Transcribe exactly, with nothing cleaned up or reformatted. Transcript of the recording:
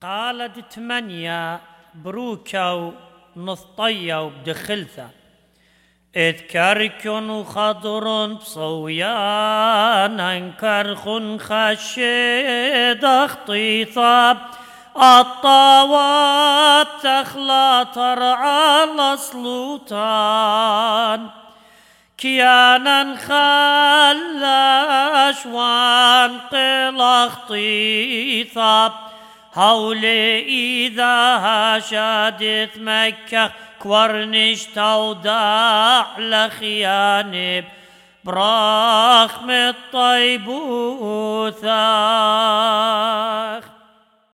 قالت تمنيا بروكا ونثطيا وبدخلثا إذ كركن خضر بصويان انكرخ خشيد اخطيثا الطاوات تخلى ترعى الأصلوتان كيانا خلاش وانقل اخطيثا هولي إذا شادث مكة كورنش تودع لخيانب براخم الطيبوثاخ